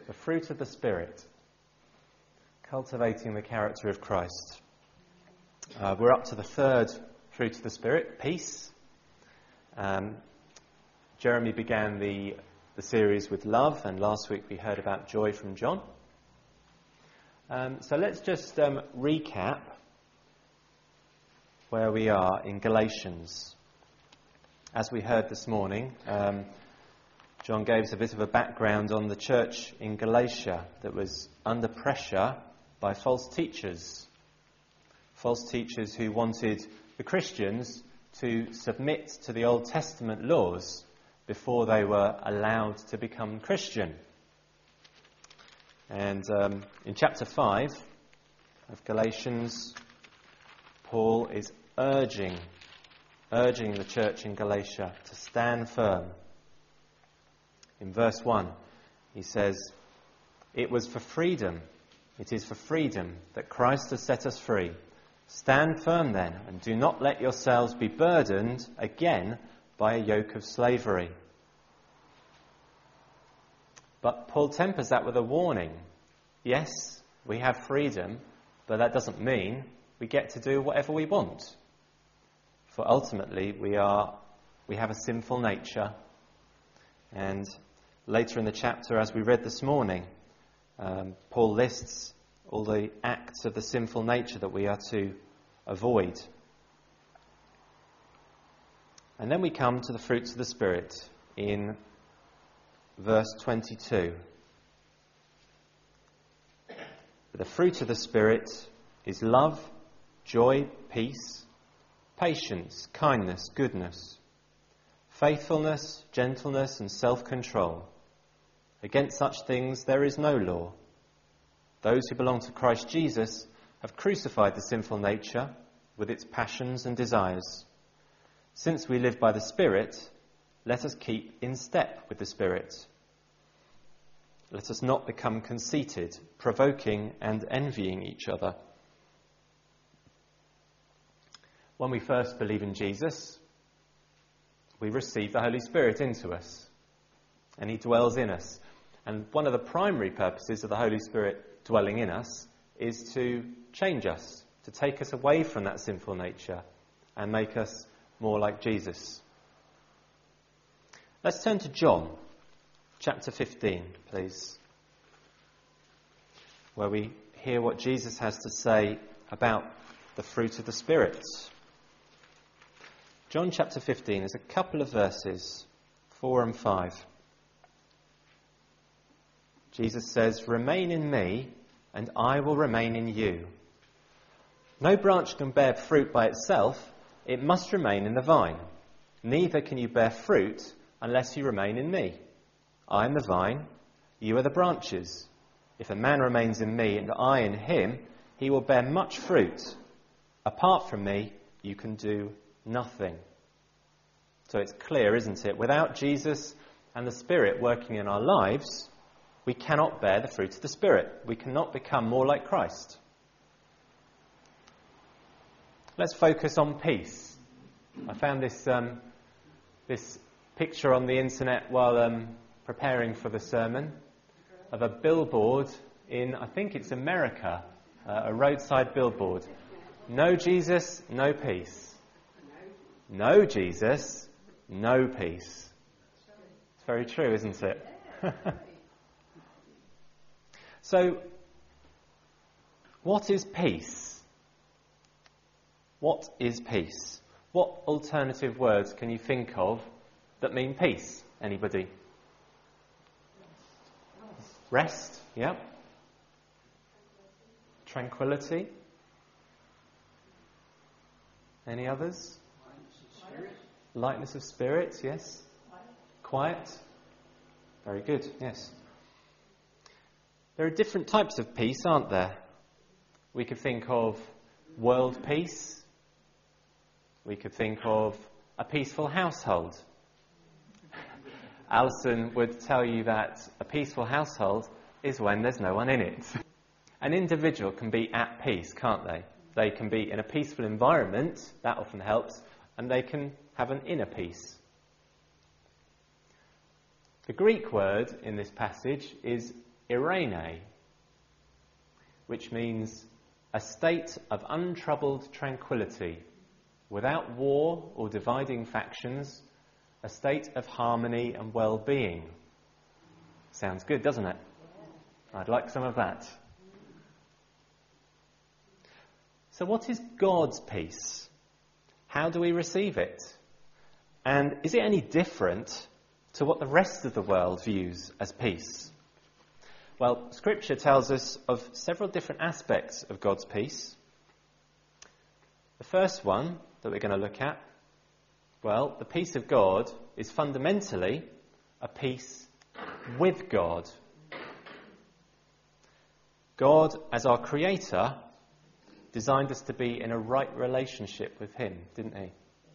the fruit of the Spirit, cultivating the character of Christ. We're up to the third fruit of the Spirit, peace. Jeremy began the series with love, and last week we heard about joy from John. So let's just recap where we are in Galatians. As we heard this morning, John gave us a bit of a background on the church in Galatia that was under pressure by false teachers who wanted the Christians to submit to the Old Testament laws before they were allowed to become Christian. And in chapter 5 of Galatians, Paul is urging the church in Galatia to stand firm. In verse 1, he says, it is for freedom that Christ has set us free. Stand firm then, and do not let yourselves be burdened again by a yoke of slavery. But Paul tempers that with a warning. Yes, we have freedom, but that doesn't mean we get to do whatever we want. For ultimately, we have a sinful nature. And later in the chapter, as we read this morning, Paul lists all the acts of the sinful nature that we are to avoid. And then we come to the fruits of the Spirit in verse 22. The fruit of the Spirit is love, joy, peace, patience, kindness, goodness, faithfulness, gentleness, and self-control. Against such things there is no law. Those who belong to Christ Jesus have crucified the sinful nature with its passions and desires. Since we live by the Spirit, let us keep in step with the Spirit. Let us not become conceited, provoking and envying each other. When we first believe in Jesus, we receive the Holy Spirit into us, and he dwells in us. And one of the primary purposes of the Holy Spirit dwelling in us is to change us, to take us away from that sinful nature and make us more like Jesus. Let's turn to John, chapter 15, please, where we hear what Jesus has to say about the fruit of the Spirit. John chapter 15 is a couple of verses, 4 and 5. Jesus says, "Remain in me, and I will remain in you. No branch can bear fruit by itself, it must remain in the vine. Neither can you bear fruit unless you remain in me. I am the vine, you are the branches. If a man remains in me and I in him, he will bear much fruit. Apart from me, you can do nothing." So it's clear, isn't it? Without Jesus and the Spirit working in our lives, we cannot bear the fruit of the Spirit. We cannot become more like Christ. Let's focus on peace. I found this picture on the internet while preparing for the sermon of a billboard in, I think it's America, a roadside billboard. No Jesus, no peace. No Jesus, no peace. It's very true, isn't it? So, what is peace? What is peace? What alternative words can you think of that mean peace? Anybody? Rest, yeah. Tranquility. Any others? Lightness of spirit, yes. Quiet. Very good, yes. There are different types of peace, aren't there? We could think of world peace. We could think of a peaceful household. Alison would tell you that a peaceful household is when there's no one in it. An individual can be at peace, can't they? They can be in a peaceful environment, that often helps, and they can have an inner peace. The Greek word in this passage is eirene, which means a state of untroubled tranquility, without war or dividing factions, a state of harmony and well-being. Sounds good, doesn't it? I'd like some of that. So what is God's peace? How do we receive it? And is it any different to what the rest of the world views as peace? Well, Scripture tells us of several different aspects of God's peace. The first one that we're going to look at, well, the peace of God is fundamentally a peace with God. God, as our Creator, designed us to be in a right relationship with Him, didn't He?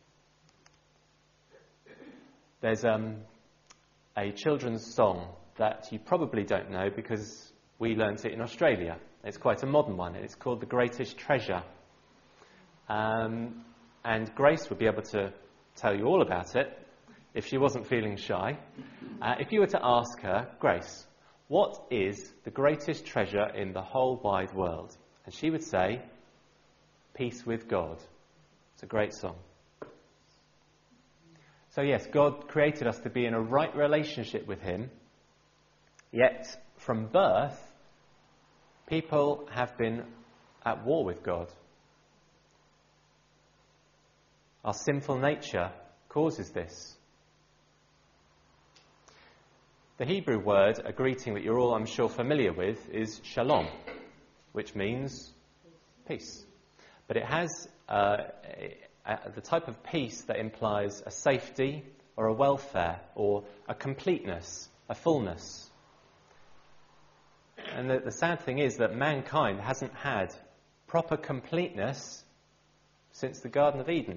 There's a children's song that you probably don't know because we learnt it in Australia. It's quite a modern one. It's called The Greatest Treasure. And Grace would be able to tell you all about it if she wasn't feeling shy. If you were to ask her, Grace, what is the greatest treasure in the whole wide world? And she would say, peace with God. It's a great song. So yes, God created us to be in a right relationship with Him. Yet, from birth, people have been at war with God. Our sinful nature causes this. The Hebrew word, a greeting that you're all, I'm sure, familiar with, is shalom, which means peace. But it has the type of peace that implies a safety or a welfare or a completeness, a fullness. And the sad thing is that mankind hasn't had proper completeness since the Garden of Eden,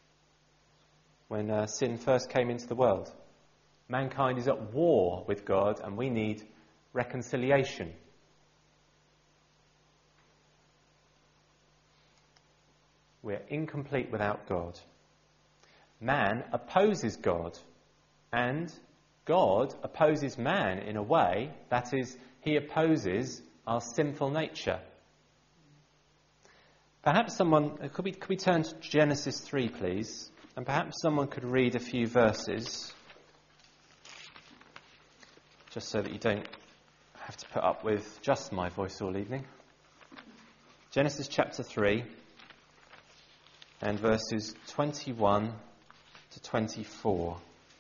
when sin first came into the world. Mankind is at war with God, and we need reconciliation. We're incomplete without God. Man opposes God, and God opposes man in a way, that is, He opposes our sinful nature. Perhaps someone, could we turn to Genesis 3, please? And perhaps someone could read a few verses, just so that you don't have to put up with just my voice all evening. Genesis chapter 3, and verses 21 to 24.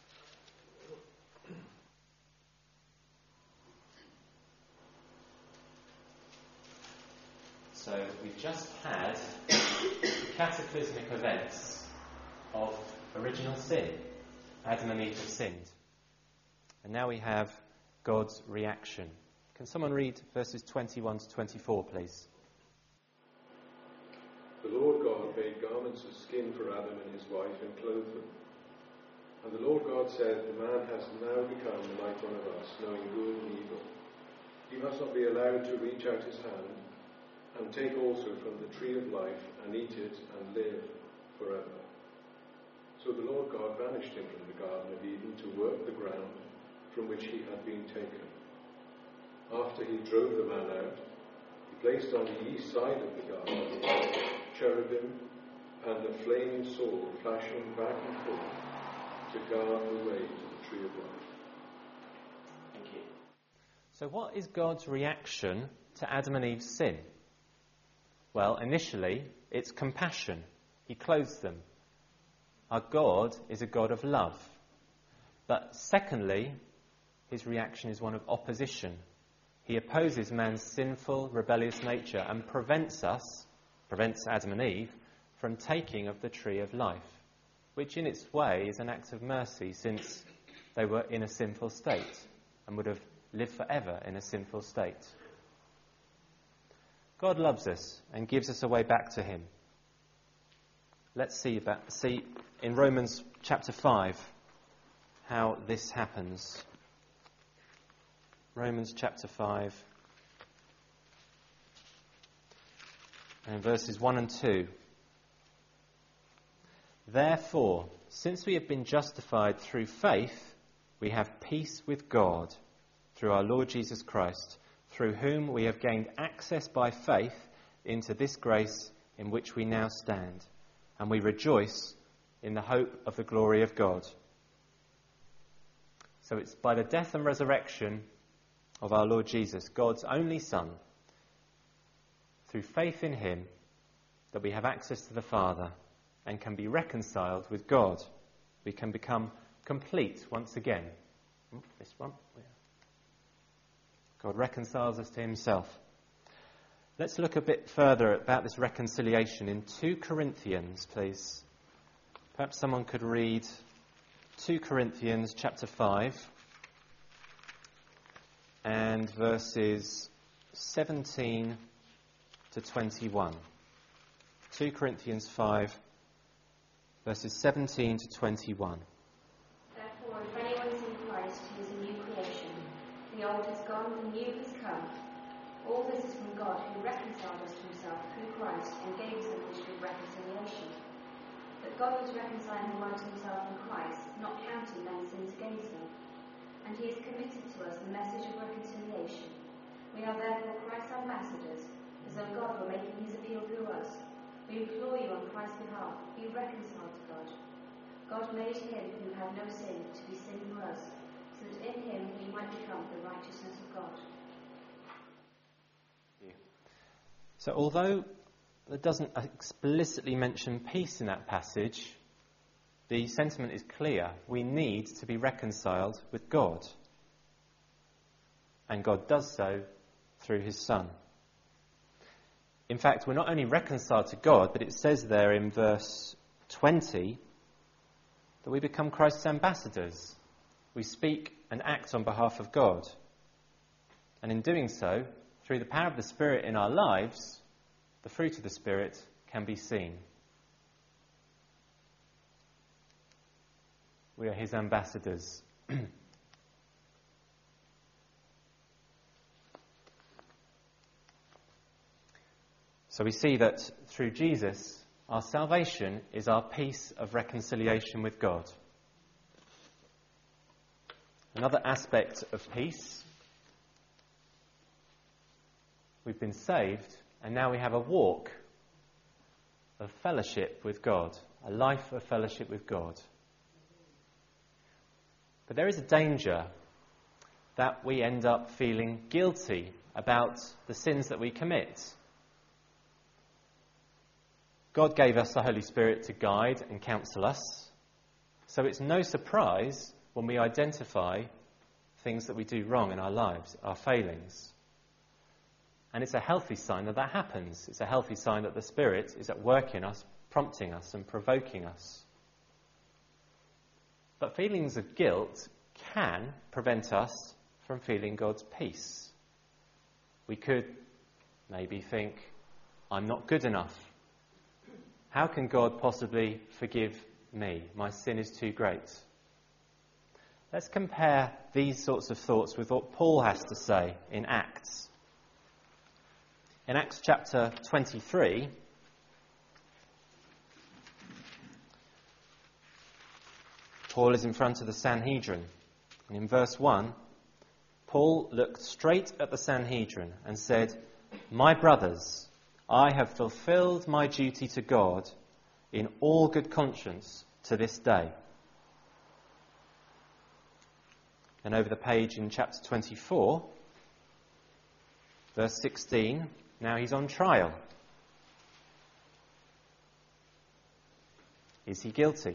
So we've just had the cataclysmic events of original sin. Adam and Eve have sinned. And now we have God's reaction. Can someone read verses 21 to 24, please? The Lord God made garments of skin for Adam and his wife and clothed them. And the Lord God said, the man has now become like one of us, knowing good and evil. He must not be allowed to reach out his hand and take also from the tree of life and eat it and live forever. So the Lord God banished him from the Garden of Eden to work the ground from which he had been taken. After he drove the man out, he placed on the east side of the garden cherubim and a flaming sword flashing back and forth to guard the way to the tree of life. Thank you. So what is God's reaction to Adam and Eve's sin? Well, initially, it's compassion. He clothes them. Our God is a God of love. But secondly, his reaction is one of opposition. He opposes man's sinful, rebellious nature and prevents Adam and Eve, from taking of the tree of life, which in its way is an act of mercy, since they were in a sinful state and would have lived forever in a sinful state. God loves us and gives us a way back to him. Let's see in Romans chapter 5 how this happens. Romans chapter 5 and verses 1 and 2. Therefore, since we have been justified through faith, we have peace with God through our Lord Jesus Christ, through whom we have gained access by faith into this grace in which we now stand, and we rejoice in the hope of the glory of God. So it's by the death and resurrection of our Lord Jesus, God's only Son, through faith in him, that we have access to the Father and can be reconciled with God. We can become complete once again. This one. God reconciles us to himself. Let's look a bit further about this reconciliation in 2 Corinthians, please. Perhaps someone could read 2 Corinthians chapter 5 and verses 17 to 21. 2 Corinthians 5, verses 17 to 21. Therefore, if anyone is in Christ, he is a new creation. The old has gone, the new has come. All this is from God, who reconciled us to himself through Christ and gave us the ministry of reconciliation. But God was reconciling the world to himself in Christ, not counting men's sins against them. And he has committed to us the message of reconciliation. We are therefore Christ's ambassadors, as though God were making his appeal through us. We implore you on Christ's behalf, be reconciled to God. God made him who had no sin to be sin for us, so that in him we might become the righteousness of God. So although it doesn't explicitly mention peace in that passage, the sentiment is clear. We need to be reconciled with God. And God does so through his Son. In fact, we're not only reconciled to God, but it says there in verse 20 that we become Christ's ambassadors. We speak and act on behalf of God. And in doing so, through the power of the Spirit in our lives, the fruit of the Spirit can be seen. We are his ambassadors. So we see that through Jesus, our salvation is our peace of reconciliation with God. Another aspect of peace, we've been saved, and now we have a walk of fellowship with God, a life of fellowship with God. But there is a danger that we end up feeling guilty about the sins that we commit. God gave us the Holy Spirit to guide and counsel us, so it's no surprise when we identify things that we do wrong in our lives, our failings. And it's a healthy sign that that happens. It's a healthy sign that the Spirit is at work in us, prompting us and provoking us. But feelings of guilt can prevent us from feeling God's peace. We could maybe think, I'm not good enough. How can God possibly forgive me? My sin is too great. Let's compare these sorts of thoughts with what Paul has to say in Acts. In Acts chapter 23, Paul is in front of the Sanhedrin. And in verse 1, Paul looked straight at the Sanhedrin and said, "My brothers, I have fulfilled my duty to God in all good conscience to this day." And over the page in chapter 24, verse 16, now he's on trial. Is he guilty?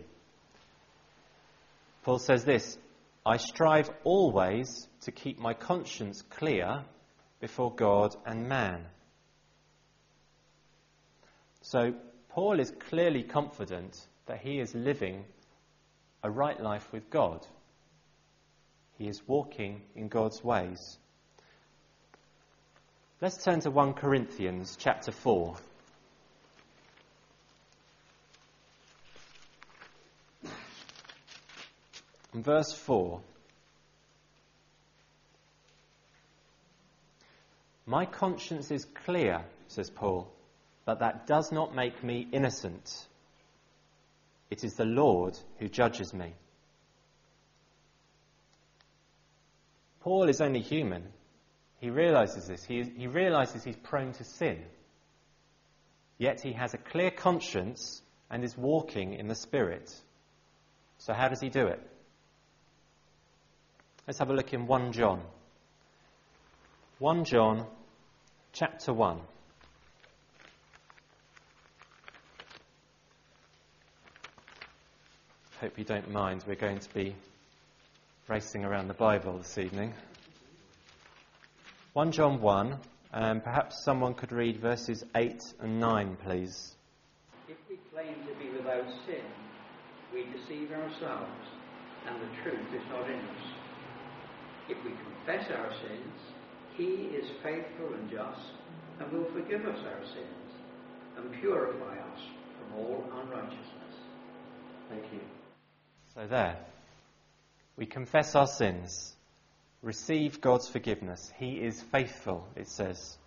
Paul says this, "I strive always to keep my conscience clear before God and man." So Paul is clearly confident that he is living a right life with God. He is walking in God's ways. Let's turn to 1 Corinthians chapter 4. In verse 4. "My conscience is clear," says Paul, "but that does not make me innocent. It is the Lord who judges me." Paul is only human. He realises this. He realises he's prone to sin. Yet he has a clear conscience and is walking in the Spirit. So how does he do it? Let's have a look in 1 John. 1 John chapter 1. Hope you don't mind. We're going to be racing around the Bible this evening. 1 John 1, perhaps someone could read verses 8 and 9, please. If we claim to be without sin, we deceive ourselves, and the truth is not in us. If we confess our sins, he is faithful and just, and will forgive us our sins, and purify us from all unrighteousness. Thank you. So there, we confess our sins, receive God's forgiveness. He is faithful, it says.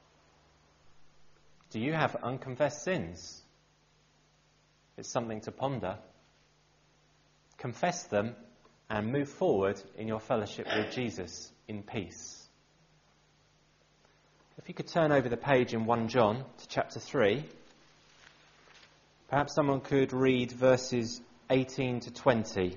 Do you have unconfessed sins? It's something to ponder. Confess them and move forward in your fellowship with Jesus in peace. If you could turn over the page in 1 John to chapter 3, perhaps someone could read verses 18 to 20.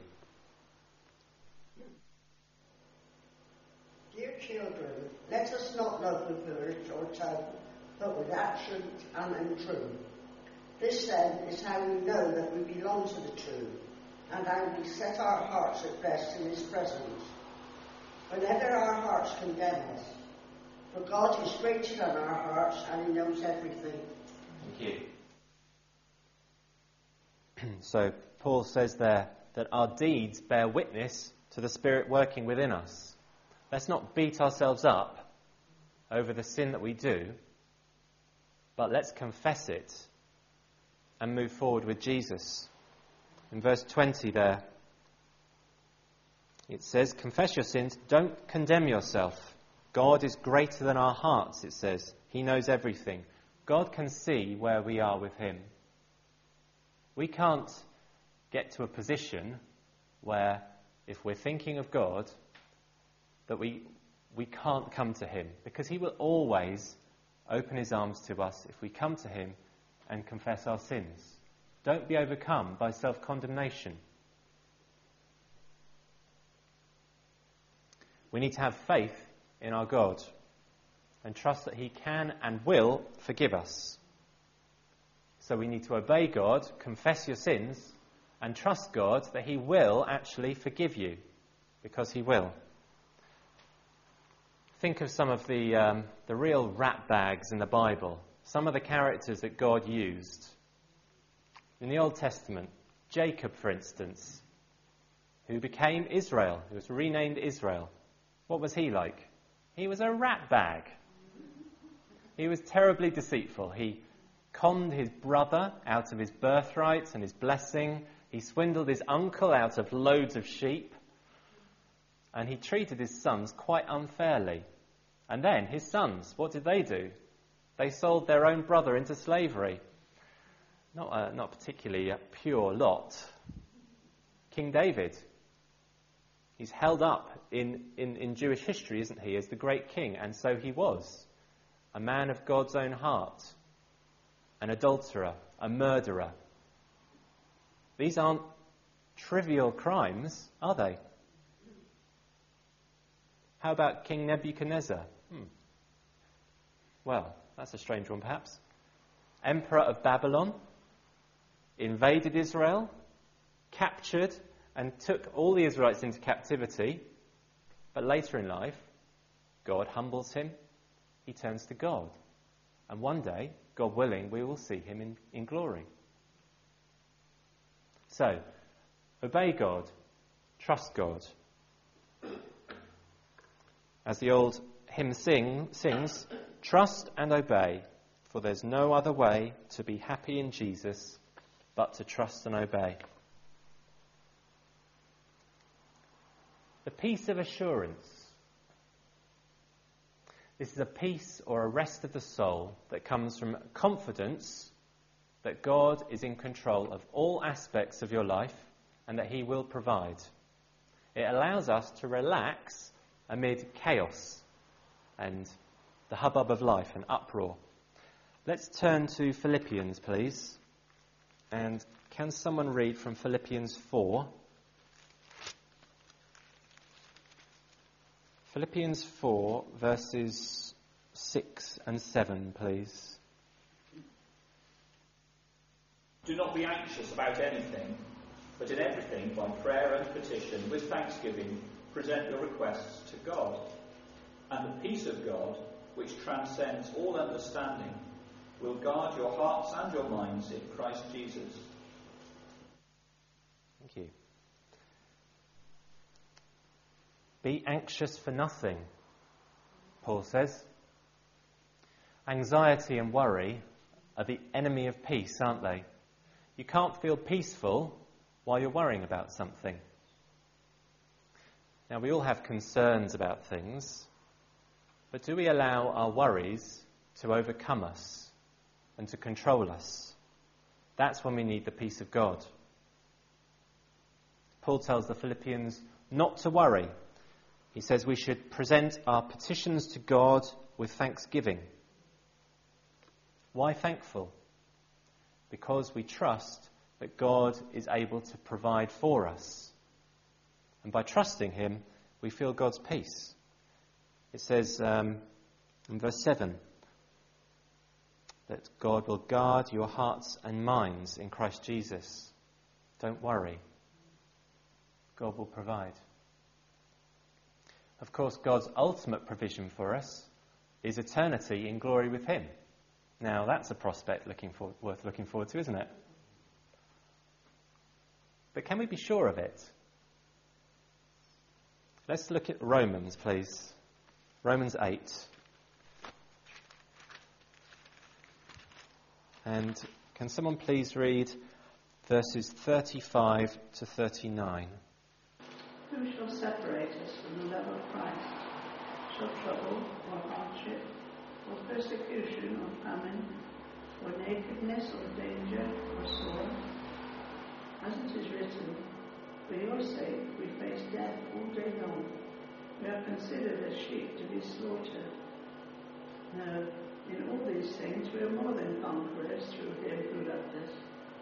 Dear children, let us not love with words or tongue, but with action and in truth. This then is how we know that we belong to the truth, and how we set our hearts at rest in his presence. Whenever our hearts condemn us, for God is greater than our hearts, and he knows everything. Thank you. So Paul says there that our deeds bear witness to the Spirit working within us. Let's not beat ourselves up over the sin that we do, but let's confess it and move forward with Jesus. In verse 20 there, it says, confess your sins, don't condemn yourself. God is greater than our hearts, it says. He knows everything. God can see where we are with him. We can't get to a position where, if we're thinking of God, that we can't come to him, because he will always open his arms to us if we come to him and confess our sins. Don't be overcome by self-condemnation. We need to have faith in our God and trust that he can and will forgive us. So we need to obey God, confess your sins, and trust God that he will actually forgive you, because he will. Think of some of the real rat bags in the Bible, some of the characters that God used. In the Old Testament, Jacob, for instance, who became Israel, who was renamed Israel. What was he like? He was a rat bag. He was terribly deceitful. He conned his brother out of his birthright and his blessing. He swindled his uncle out of loads of sheep. And he treated his sons quite unfairly. And then his sons, what did they do? They sold their own brother into slavery. Not particularly a pure lot. King David, he's held up in Jewish history, isn't he, as the great king, and so he was. A man of God's own heart, an adulterer, a murderer. These aren't trivial crimes, are they? How about King Nebuchadnezzar? Well, that's a strange one perhaps. Emperor of Babylon, invaded Israel, captured and took all the Israelites into captivity, but later in life, God humbles him, he turns to God, and one day, God willing, we will see him in glory. So, obey God, trust God. As the old hymn sings, trust and obey, for there's no other way to be happy in Jesus but to trust and obey. The peace of assurance. This is a peace or a rest of the soul that comes from confidence that God is in control of all aspects of your life and that he will provide. It allows us to relax amid chaos and the hubbub of life and uproar. Let's turn to Philippians, please. And can someone read from Philippians 4? Philippians 4, verses 6 and 7, please. Do not be anxious about anything, but in everything, by prayer and petition, with thanksgiving, present your requests to God. And the peace of God, which transcends all understanding, will guard your hearts and your minds in Christ Jesus. Thank you. Be anxious for nothing, Paul says. Anxiety and worry are the enemy of peace, aren't they? You can't feel peaceful while you're worrying about something. Now, we all have concerns about things, but do we allow our worries to overcome us and to control us? That's when we need the peace of God. Paul tells the Philippians not to worry. He says we should present our petitions to God with thanksgiving. Why thankful? Because we trust that God is able to provide for us. And by trusting him, we feel God's peace. It says in verse 7 that God will guard your hearts and minds in Christ Jesus. Don't worry. God will provide. Of course, God's ultimate provision for us is eternity in glory with him. Now, that's a prospect worth looking forward to, isn't it? But can we be sure of it? Let's look at Romans, please. Romans 8. And can someone please read verses 35 to 39? Who shall separate us from the love of Christ? Shall trouble, or hardship, or persecution, or famine, or nakedness, or danger, or sword? As it is written, for your sake we face death all day long. We are considered as sheep to be slaughtered. No, in all these things we are more than conquerors through him who loved us.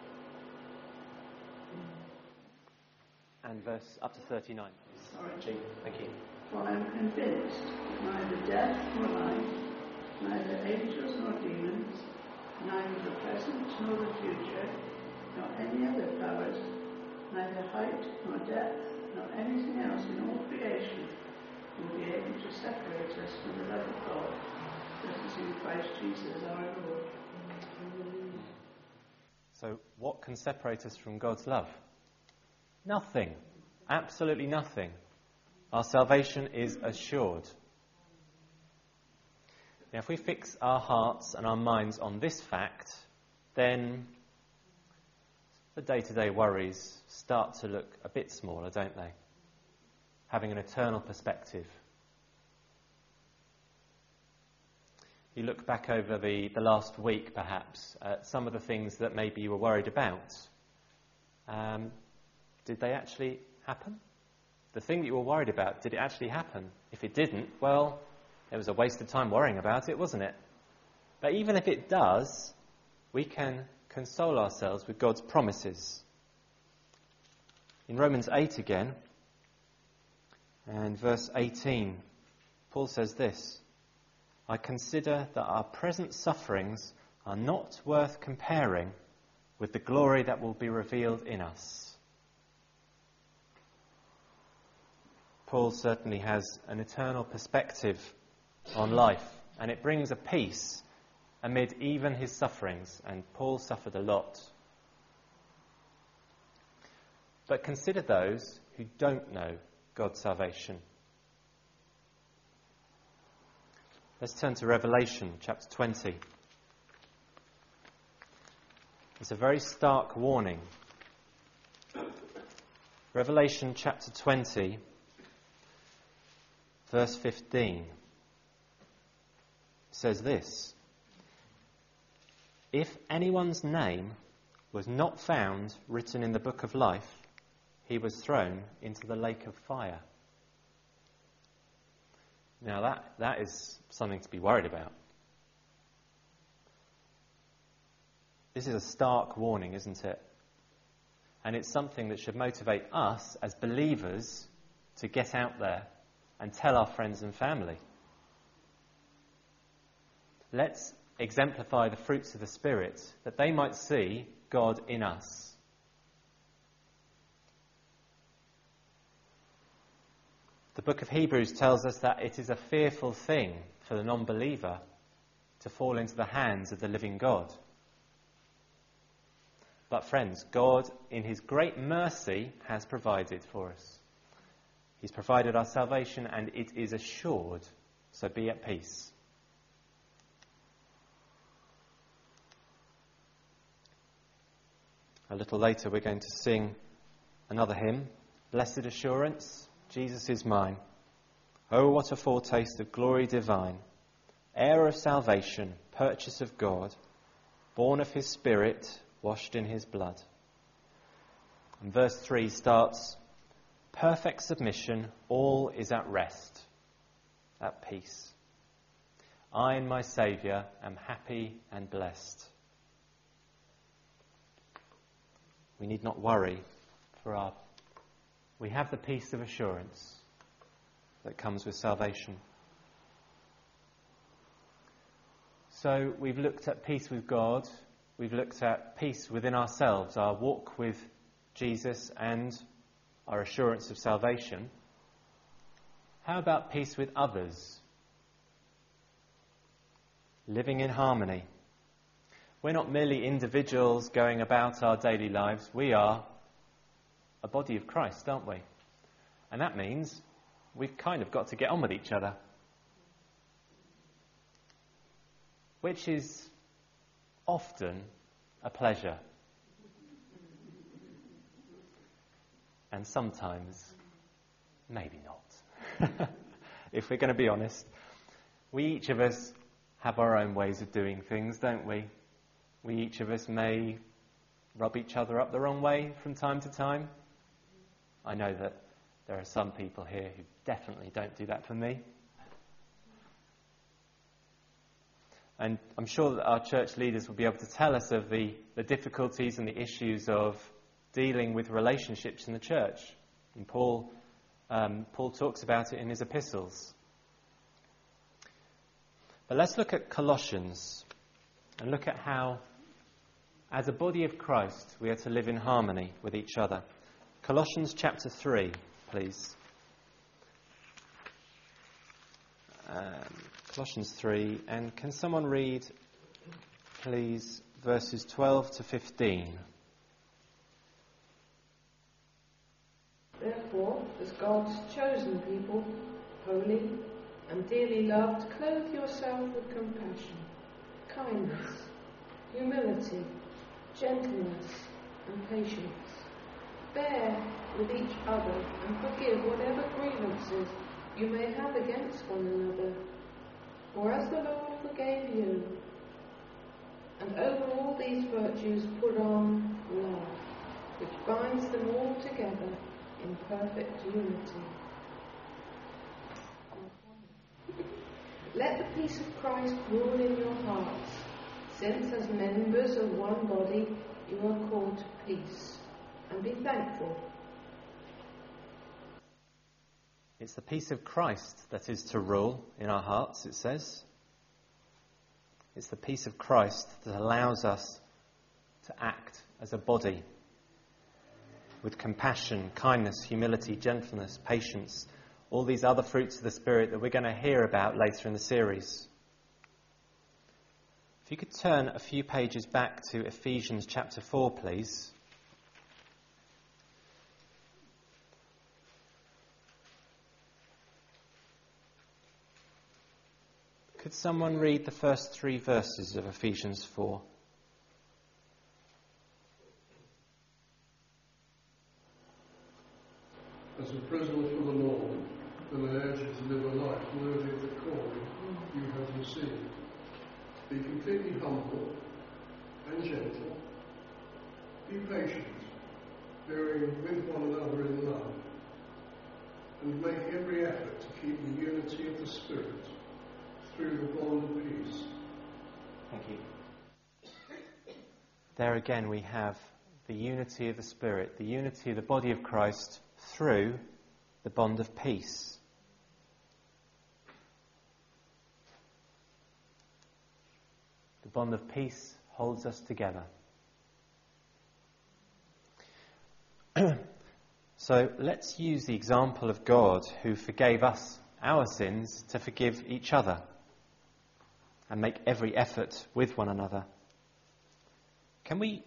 And verse up to 39. Sorry. Thank you. For I am convinced that neither death nor life, neither angels nor demons, neither the present nor the future, nor any other powers, neither height nor depth, nor anything else in all creation will be able to separate us from the love of God that is in Christ Jesus our Lord. So what can separate us from God's love? Nothing. Absolutely nothing. Our salvation is assured. Now, if we fix our hearts and our minds on this fact, then the day-to-day worries start to look a bit smaller, don't they? Having an eternal perspective. You look back over the last week, perhaps, at some of the things that maybe you were worried about. Did they actually happen? The thing that you were worried about, did it actually happen? If it didn't, well, it was a waste of time worrying about it, wasn't it? But even if it does, we can console ourselves with God's promises. In Romans 8 again, and verse 18, Paul says this, I consider that our present sufferings are not worth comparing with the glory that will be revealed in us. Paul certainly has an eternal perspective on life, and it brings a peace amid even his sufferings, and Paul suffered a lot. But consider those who don't know God's salvation. Let's turn to Revelation chapter 20. It's a very stark warning. Revelation chapter 20, verse 15, says this, if anyone's name was not found written in the book of life, he was thrown into the lake of fire. Now that is something to be worried about. This is a stark warning, isn't it? And it's something that should motivate us as believers to get out there and tell our friends and family. Let's exemplify the fruits of the Spirit, that they might see God in us. The book of Hebrews tells us that it is a fearful thing for the non-believer to fall into the hands of the living God. But friends, God, in his great mercy, has provided for us. He's provided our salvation, and it is assured, so be at peace. A little later we're going to sing another hymn, Blessed Assurance, Jesus is mine. Oh, what a foretaste of glory divine, heir of salvation, purchase of God, born of his Spirit, washed in his blood. And verse 3 starts, perfect submission, all is at rest, at peace. I and my Saviour am happy and blessed. We need not worry, for we have the peace of assurance that comes with salvation. So we've looked at peace with God. We've looked at peace within ourselves, our walk with Jesus and our assurance of salvation. How about peace with others? Living in harmony. We're not merely individuals going about our daily lives. We are a body of Christ, aren't we? And that means we've kind of got to get on with each other. Which is often a pleasure. And sometimes, maybe not. If we're going to be honest, we each of us have our own ways of doing things, don't we? We each of us may rub each other up the wrong way from time to time. I know that there are some people here who definitely don't do that for me. And I'm sure that our church leaders will be able to tell us of the difficulties and the issues of dealing with relationships in the church. And Paul talks about it in his epistles. But let's look at Colossians and look at how, as a body of Christ, we are to live in harmony with each other. Colossians chapter 3, please. Colossians 3, and can someone read, please, verses 12 to 15? Therefore, as God's chosen people, holy and dearly loved, clothe yourself with compassion, kindness, humility, gentleness, and patience. Bear with each other and forgive whatever grievances you may have against one another. For as the Lord forgave you, and over all these virtues put on love, which binds them all together in perfect unity. Let the peace of Christ rule in your hearts, since as members of one body you are called to peace, and be thankful. It's the peace of Christ that is to rule in our hearts, it says. It's the peace of Christ that allows us to act as a body with compassion, kindness, humility, gentleness, patience, all these other fruits of the Spirit that we're going to hear about later in the series. If you could turn a few pages back to Ephesians chapter 4, please. Could someone read the first 3 verses of Ephesians 4? As a prisoner for the Lord, then I urge you to live a life worthy of the calling you have received. Be completely humble and gentle. Be patient, bearing with one another in love. and make every effort to keep the unity of the Spirit through the bond of peace. Thank you. There again we have the unity of the Spirit, the unity of the body of Christ through the bond of peace. The bond of peace holds us together. So let's use the example of God who forgave us our sins to forgive each other and make every effort with one another. Can we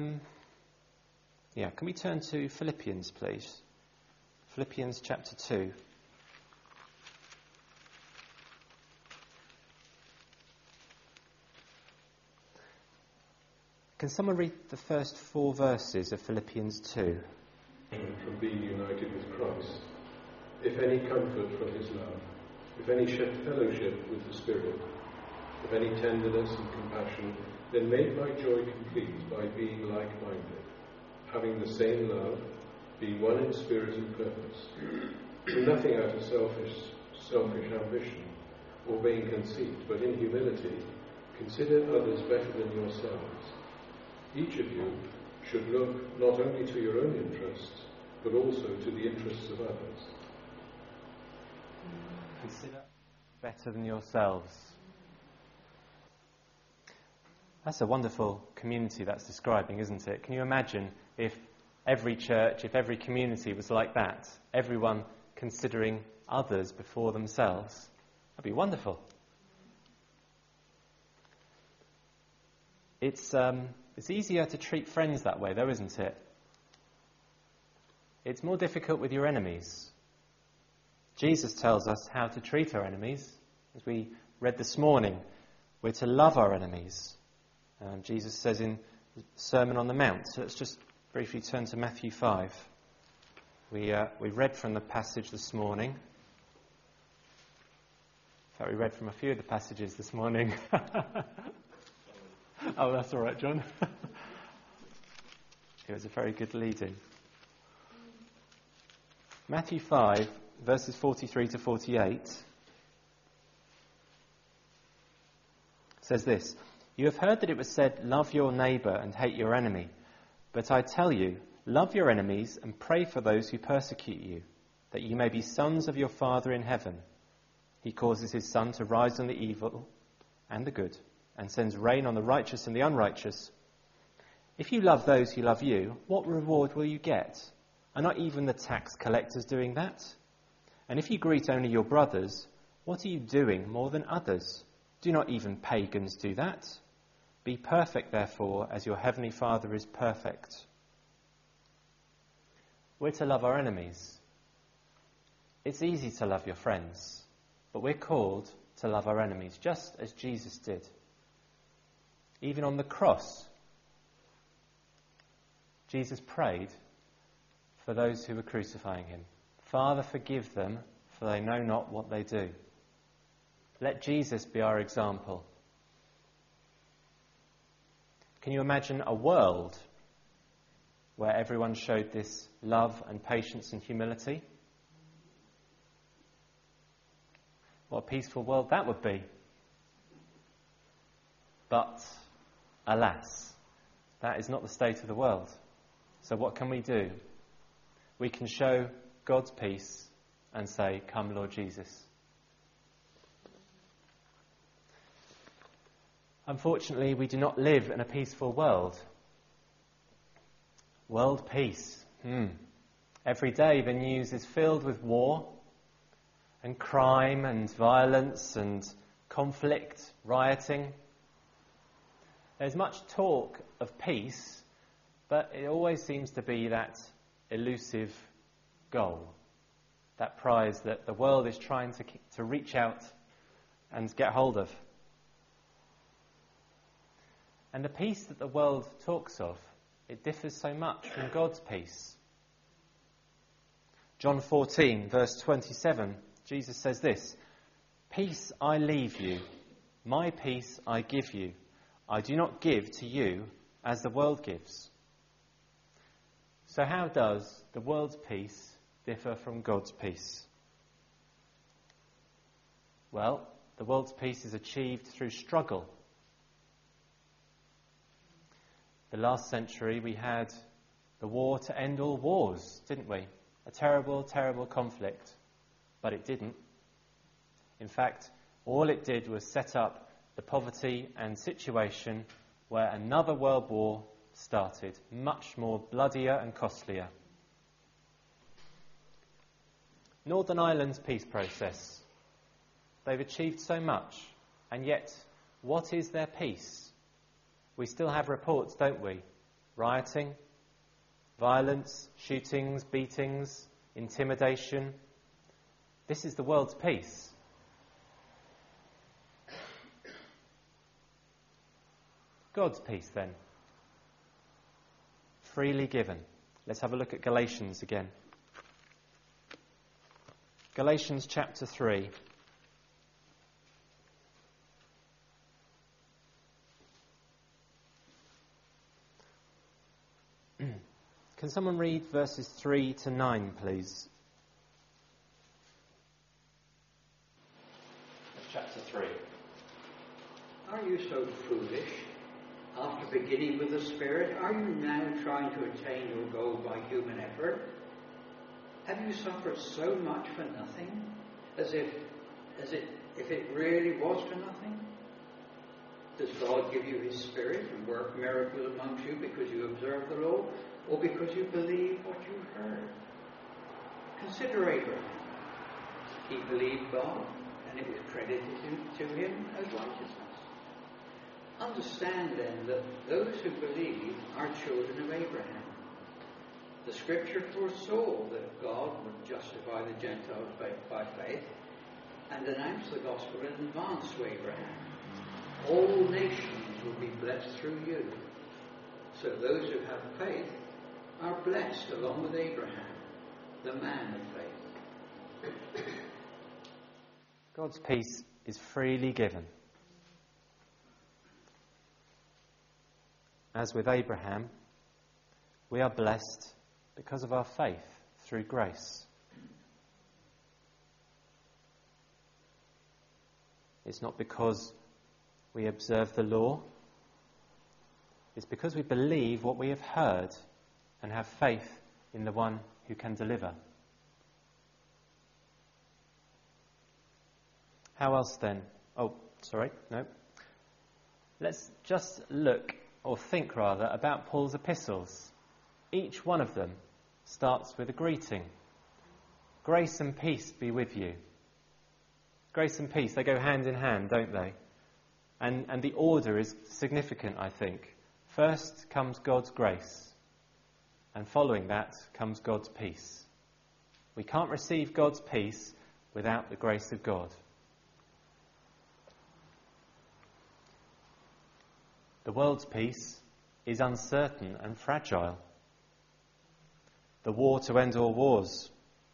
turn to Philippians, please? Philippians chapter 2. Can someone read the first 4 verses of Philippians 2? From being united with Christ, if any comfort from his love, if any fellowship with the Spirit, if any tenderness and compassion, then make my joy complete by being like-minded, having the same love, being one in spirit and purpose. Do nothing out of selfish ambition or vain conceit, but in humility consider others better than yourselves. Each of you should look not only to your own interests, but also to the interests of others. Consider better than yourselves. That's a wonderful community that's describing, isn't it? Can you imagine if every church, if every community was like that? Everyone considering others before themselves. That'd be wonderful. It's easier to treat friends that way, though, isn't it? It's more difficult with your enemies. Jesus tells us how to treat our enemies. As we read this morning, we're to love our enemies. Jesus says in the Sermon on the Mount. So let's just briefly turn to Matthew 5. We read from the passage this morning. In fact, we read from a few of the passages this morning. Oh, that's all right, John. It was a very good lead-in. Matthew 5, verses 43 to 48, says this: You have heard that it was said, love your neighbour and hate your enemy. But I tell you, love your enemies and pray for those who persecute you, that you may be sons of your Father in heaven. He causes his sun to rise on the evil and the good, and sends rain on the righteous and the unrighteous. If you love those who love you, what reward will you get? Are not even the tax collectors doing that? And if you greet only your brothers, what are you doing more than others? Do not even pagans do that? Be perfect, therefore, as your heavenly Father is perfect. We're to love our enemies. It's easy to love your friends, but we're called to love our enemies, just as Jesus did. Even on the cross, Jesus prayed for those who were crucifying him. Father, forgive them, for they know not what they do. Let Jesus be our example. Can you imagine a world where everyone showed this love and patience and humility? What a peaceful world that would be. But, alas, that is not the state of the world. So what can we do? We can show God's peace and say, come, Lord Jesus. Unfortunately, we do not live in a peaceful world. World peace. Every day the news is filled with war and crime and violence and conflict, rioting. There's much talk of peace, but it always seems to be that elusive goal, that prize that the world is trying to reach out and get hold of. And the peace that the world talks of, it differs so much from God's peace. John 14, verse 27, Jesus says this: Peace I leave you, my peace I give you. I do not give to you as the world gives. So how does the world's peace differ from God's peace? Well, the world's peace is achieved through struggle. The last century we had the war to end all wars, didn't we? A terrible, terrible conflict. But it didn't. In fact, all it did was set up the poverty and situation where another world war started, much more bloodier and costlier. Northern Ireland's peace process. They've achieved so much, and yet, what is their peace? We still have reports, don't we? Rioting, violence, shootings, beatings, intimidation. This is the world's peace. God's peace, then. Freely given. Let's have a look at Galatians again. Galatians chapter 3. Can someone read verses 3 to 9, please? Chapter 3. Are you so foolish? After beginning with the Spirit, are you now trying to attain your goal by human effort? Have you suffered so much for nothing, as if it really was for nothing? Does God give you His Spirit and work miracles amongst you because you observe the law, or because you believe what you heard? Consider Abraham. He believed God, and it was credited to him as righteousness. Understand then that those who believe are children of Abraham. The Scripture foresaw that God would justify the Gentiles by faith and announce the gospel in advance to Abraham. All nations will be blessed through you. So those who have faith are blessed along with Abraham, the man of faith. God's peace is freely given. As with Abraham, we are blessed because of our faith through grace. It's not because we observe the law. It's because we believe what we have heard and have faith in the one who can deliver. How else then? Let's just look, or think rather, about Paul's epistles. Each one of them starts with a greeting. Grace and peace be with you. Grace and peace, they go hand in hand, don't they? And the order is significant, I think. First comes God's grace, and following that comes God's peace. We can't receive God's peace without the grace of God. The world's peace is uncertain and fragile. The war to end all wars.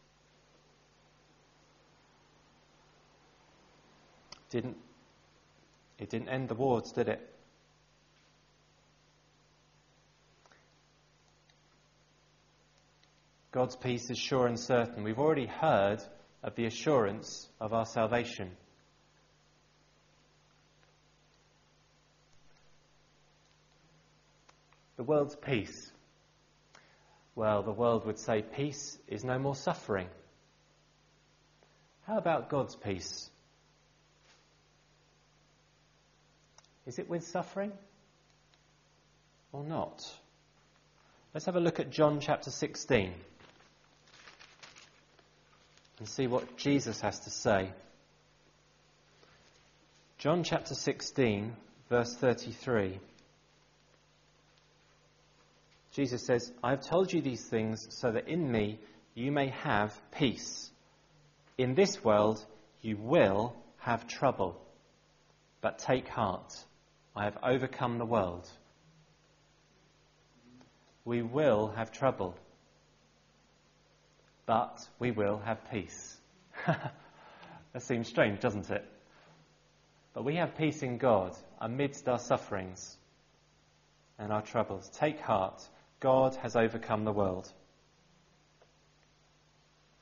It didn't end the wars, did it? God's peace is sure and certain. We've already heard of the assurance of our salvation. The world's peace. Well, the world would say peace is no more suffering. How about God's peace? Is it with suffering or not? Let's have a look at John chapter 16 and see what Jesus has to say. John chapter 16, verse 33. Jesus says, I have told you these things so that in me you may have peace. In this world you will have trouble, but take heart. I have overcome the world. We will have trouble, but we will have peace. That seems strange, doesn't it? But we have peace in God amidst our sufferings and our troubles. Take heart. God has overcome the world.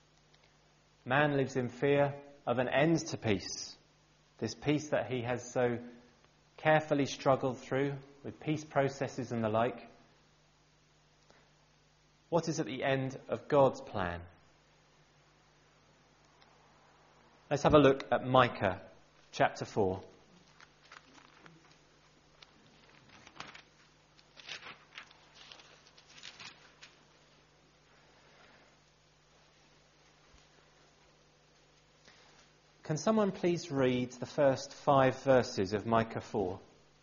Man lives in fear of an end to peace. This peace that he has so carefully struggled through with peace processes and the like. What is at the end of God's plan? Let's have a look at Micah chapter 4. Can someone please read the first 5 verses of Micah 4?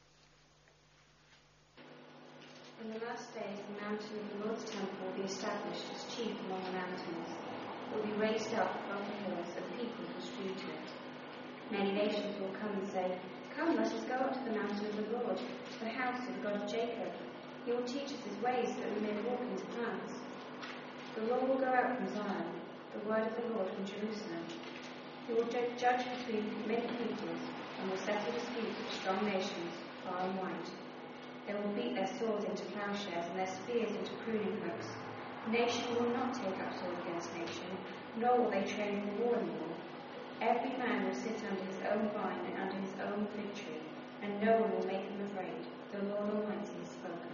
In the last days, the mountain of the Lord's temple will be established as chief among the mountains. It will be raised up above the hills, and people will stream to it. Many nations will come and say, "Come, let us go up to the mountain of the Lord, to the house of the God of Jacob. He will teach us his ways, so that we may walk in his paths." The law will go out from Zion, the word of the Lord from Jerusalem. He will judge between many peoples, and will settle disputes with strong nations far and wide. They will beat their swords into plowshares and their spears into pruning hooks. Nation will not take up sword against nation, nor will they train for war in war. Every man will sit under his own vine and under his own fig tree, and no one will make him afraid. The Lord Almighty has spoken.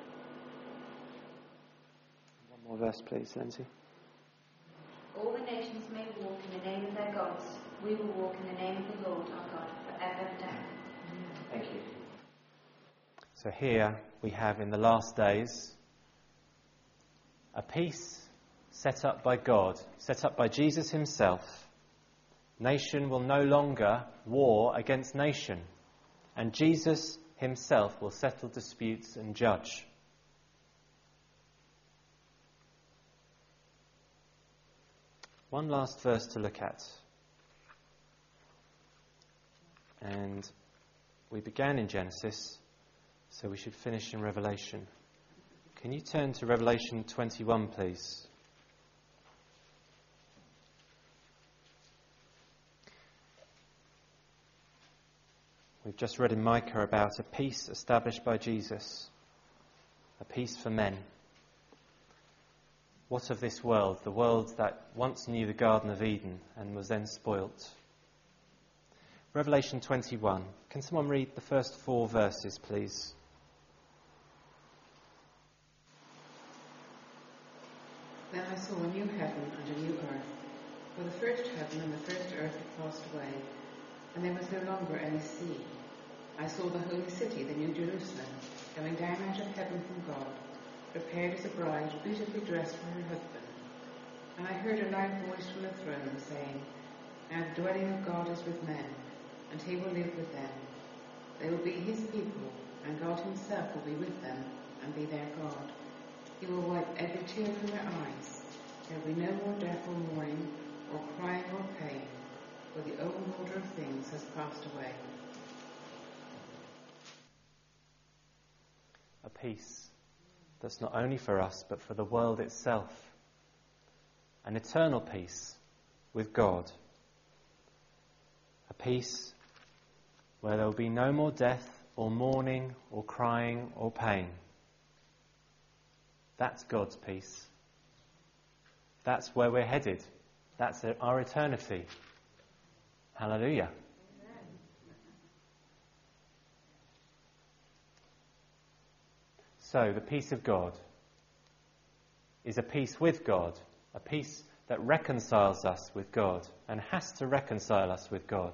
One more verse, please, Lindsay. All the nations may walk in the name of their gods. We will walk in the name of the Lord our God forever and ever. Thank you. So here we have in the last days a peace set up by God, set up by Jesus himself. Nation will no longer war against nation, and Jesus himself will settle disputes and judge. One last verse to look at. And we began in Genesis, so we should finish in Revelation. Can you turn to Revelation 21, please? We've just read in Micah about a peace established by Jesus, a peace for men. What of this world, the world that once knew the Garden of Eden and was then spoilt? Revelation 21. Can someone read the first 4 verses, please? Then I saw a new heaven and a new earth, for the first heaven and the first earth had passed away, and there was no longer any sea. I saw the holy city, the new Jerusalem, coming down out of heaven from God, prepared as a bride, beautifully dressed for her husband. And I heard a loud voice from the throne saying, "Now the dwelling of God is with men, and he will live with them. They will be his people, and God himself will be with them and be their God. He will wipe every tear from their eyes. There will be no more death or mourning, or crying or pain, for the old order of things has passed away." A peace that's not only for us, but for the world itself. An eternal peace with God. A peace where there will be no more death or mourning or crying or pain. That's God's peace. That's where we're headed. That's our eternity. Hallelujah. So, the peace of God is a peace with God, a peace that reconciles us with God and has to reconcile us with God.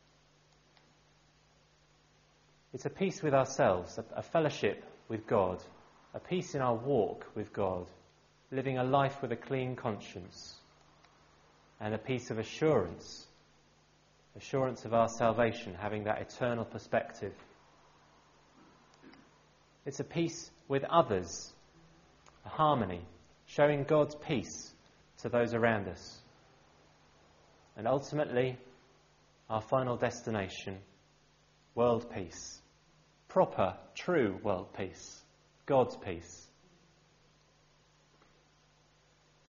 It's a peace with ourselves, a fellowship with God, a peace in our walk with God, living a life with a clean conscience, and a peace of assurance of our salvation, having that eternal perspective. It's a peace with others, a harmony, showing God's peace to those around us. And ultimately, our final destination, world peace. Proper, true world peace. God's peace.